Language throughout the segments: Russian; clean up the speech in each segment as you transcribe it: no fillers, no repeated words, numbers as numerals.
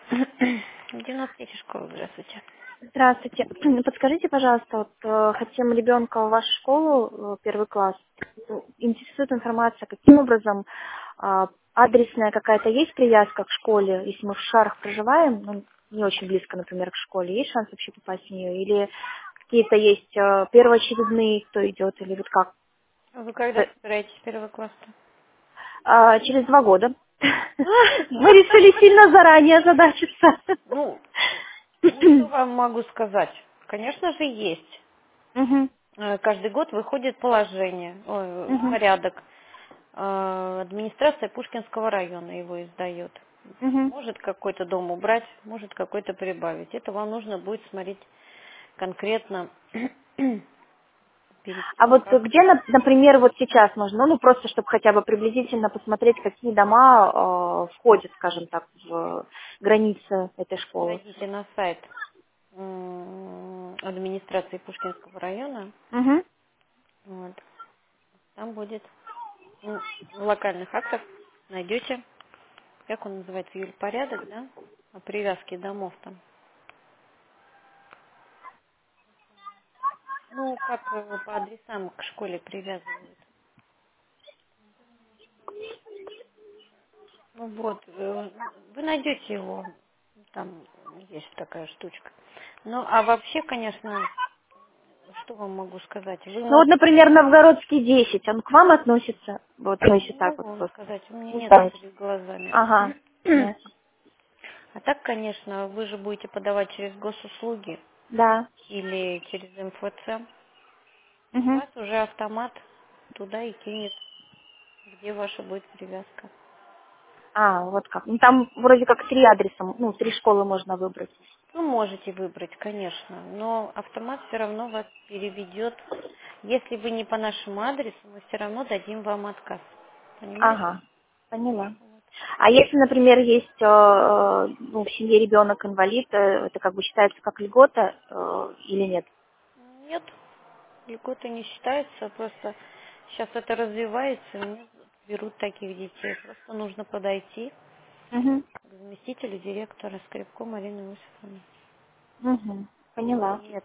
93 школа, здравствуйте. Здравствуйте. Подскажите, пожалуйста, хотим ребенка в вашу школу, первый класс. Интересует информация, каким образом адресная какая-то есть привязка к школе, если мы в Шарах проживаем, ну, не очень близко, например, к школе, есть шанс вообще попасть в нее? Или какие-то есть первоочередные, кто идет, или вот как? Вы когда собираетесь в первый класс-то? Через 2 года. Мы решили сильно заранее задачиться. Ну, что вам могу сказать? Конечно же, есть. Мгм, Каждый год выходит положение, мгм, порядок. Администрация Пушкинского района его издает. мгм. Может какой-то дом убрать, может какой-то прибавить. Это вам нужно будет смотреть конкретно перед А тем, вот как где, например, вот сейчас нужно, ну просто чтобы хотя бы приблизительно посмотреть, какие дома входят, скажем так, в границы этой школы. зайдите на сайт администрации Пушкинского района. Угу. Вот. Там будет в локальных актах найдете, как он называется, юрпорядок, да? О привязке домов там. Ну, как по адресам к школе привязывают. Ну вот, вы найдете его, там есть такая штучка. Ну, а вообще, конечно, что вам могу сказать? Вы Ну вот, можете, например, Новгородский 10, он к вам относится? Вот, ну если не так могу вот вам просто. сказать, у меня Не нет знаете. перед глазами. Ага. Ясно. А так, конечно, вы же будете подавать через госуслуги Да. или через МФЦ. И Угу. вас уже автомат туда и кинет, где ваша будет привязка. Вот как. Ну там вроде как 3 адреса, ну 3 школы можно выбрать. Вы можете выбрать, конечно, но автомат все равно вас переведет. Если вы не по нашему адресу, мы все равно дадим вам отказ. Понимаете? Ага. Поняла. А если, например, есть ну, в семье ребенок инвалид, это как бы считается как льгота или нет? Нет, льготы не считается, просто сейчас это развивается, и мне берут таких детей. Просто нужно подойти Угу. к заместителю директора Скрипко Марины Иосифовны. Угу. Поняла. Нет.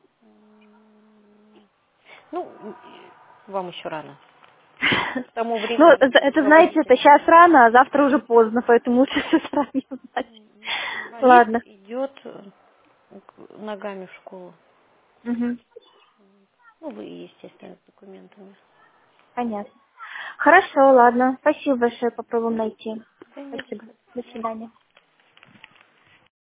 Ну, вам еще рано. К тому Ну, времени вы это, знаете, заводить это сейчас ребенка. рано, а завтра уже поздно, поэтому лучше все заранее узнать. Инвалид Ладно. идет ногами в школу. Угу. Ну, вы, естественно, с документами. Понятно. Хорошо, ладно. Спасибо большое, попробуем найти. Да не за Спасибо. что. До свидания.